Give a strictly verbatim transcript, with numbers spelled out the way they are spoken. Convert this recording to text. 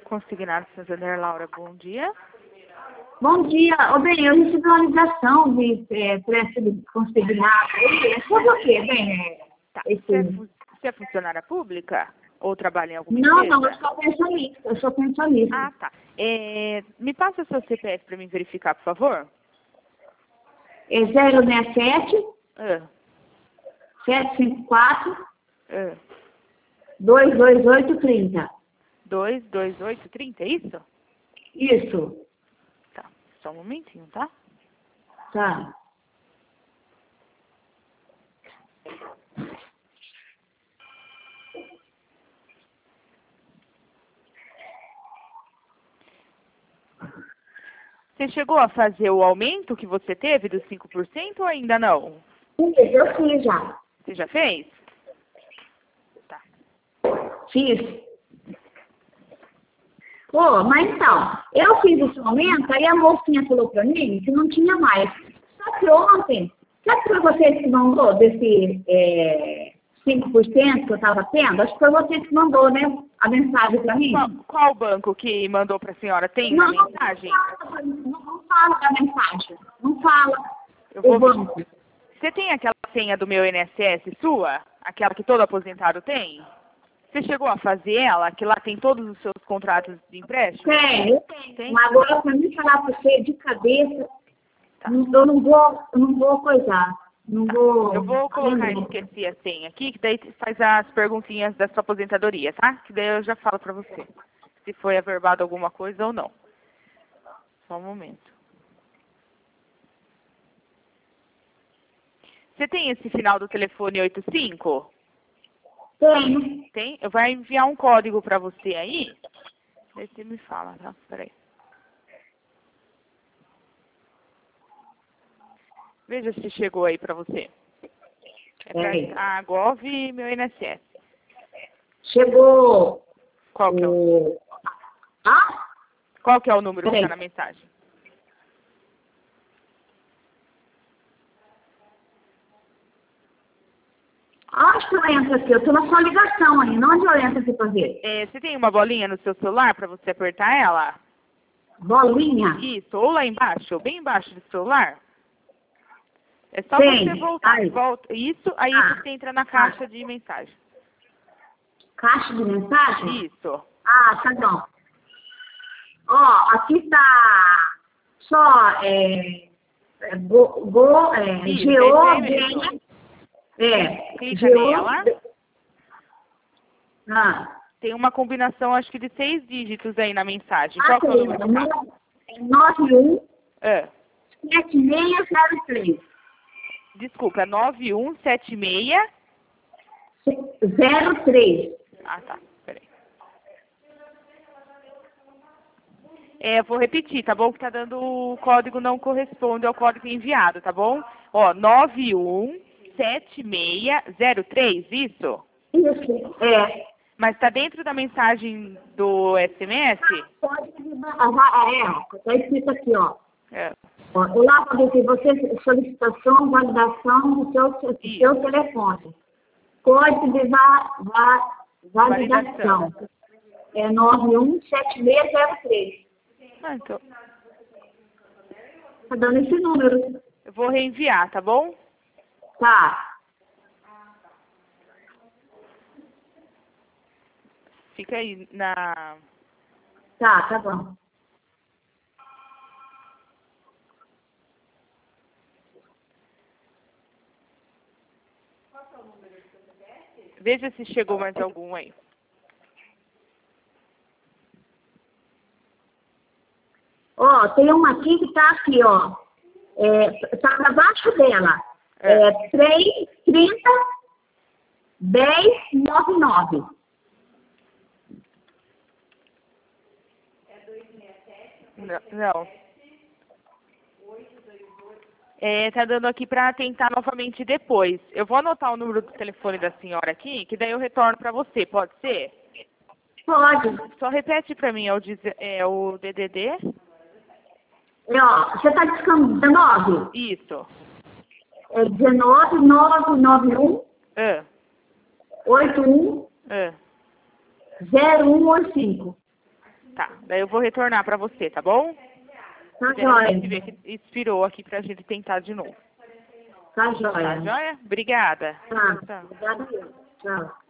Consignado Santander, Laura, bom dia. Bom dia. Ô, bem, eu recebi uma ligação de é, preço consignado. É sobre o quê, bem? Tá. Esse... Você, é fu- você é funcionária pública? Ou trabalha em alguma Não, empresa? não, eu sou pensionista. Eu sou pensionista. Ah, tá. É, me passa o seu C P F para mim verificar, por favor. É zero seis sete, Ah, sete cinco quatro, ah. dois dois oito três zero. dois dois oito trinta, é isso? Isso. Tá. Só um momentinho, tá? Tá. Você chegou a fazer o aumento que você teve dos cinco por cento ou ainda não? Eu fiz já. Você já fez? Tá. Fiz. Pô, mas então, eu fiz esse aumento, aí a mocinha falou pra mim que não tinha mais. Só que ontem, sabe que foi vocês que mandou desse é, cinco por cento que eu tava tendo? Acho que foi você que mandou, né? A mensagem pra mim. Qual, qual banco que mandou para a senhora? Tem na Não, mensagem? não fala, não, não fala da mensagem. Não fala Eu o vou... banco. Você tem aquela senha do meu I N S S sua? Aquela que todo aposentado tem? Você chegou a fazer ela? Que lá tem todos os seus contratos de empréstimo? Tem, eu tenho. Tem? Mas agora, pra mim falar pra você de cabeça, Tá. não- eu não vou, eu não vou coisar. Não vou. Eu vou colocar lembrar. esqueci a senha aqui, que daí faz as perguntinhas da sua aposentadoria, tá? Que daí eu já falo pra você se foi averbado alguma coisa ou não. Só um momento. Você tem esse final do telefone oitenta e cinco? Tenho. Tem? Eu vou enviar um código pra você aí. Daí você me fala, tá? Peraí. Veja se chegou aí pra você. É Peraí. pra a Gov e meu I N S S. Chegou Qual que é o, o. Ah? qual que é o número que Peraí. tá na mensagem? Acho que eu entro aqui. Eu tô na sua ligação aí. Onde eu entro aqui pra ver? É, você tem uma bolinha no seu celular pra você apertar ela? Bolinha? Isso, ou lá embaixo, bem embaixo do celular. É só Tem. você voltar. Aí. Volta, isso, aí Ah. você entra na caixa de mensagem. Caixa de mensagem? Isso. Ah, tá bom. Ó, aqui tá só é, é, go, go, é, Isso, G é isso O, aí B, mesmo. é, Clica G O, nela. ah, Tem uma combinação, acho que de seis dígitos aí na mensagem. ah, Qual que é o número que tá? nove um Ah, sete seis zero três. desculpa, nove um sete seis. zero três. Ah, tá. Peraí. É, vou repetir, tá bom? Que tá dando o código não corresponde ao código enviado, tá bom? Ó, nove um sete seis zero três, isso? Isso, é. Mas tá dentro da mensagem do S M S? Pode ah, é, tá escrito aqui, ó. É. Ó, olá, Fabrício, você solicitação, validação do seu, do Isso. seu telefone. Código de va, va, validação. Validação. É nove um sete seis zero três. Ah, então, Tá dando esse número. eu vou reenviar, tá bom? Tá. Fica aí na... Tá, tá bom. Veja se chegou mais algum aí. Ó, tem uma aqui que tá aqui, ó. É, tá abaixo dela. É. É três, trinta, dez, noventa e nove. Não. não. É, tá dando aqui pra tentar novamente depois. Eu vou anotar o número do telefone da senhora aqui, que daí eu retorno pra você, pode ser? Pode. Só repete pra mim, é o, deze- é o D D D? É, ó, você tá discando dezenove? Isso. É dezenove, nove nove um, Ah, oito um, ah. zero um oito cinco. Tá, daí eu vou retornar pra você, tá bom? Tá A gente joia. vê que expirou aqui pra gente tentar de novo. Tá Tá joia. joia? Obrigada. Tá. Tchau. Obrigada. Tchau.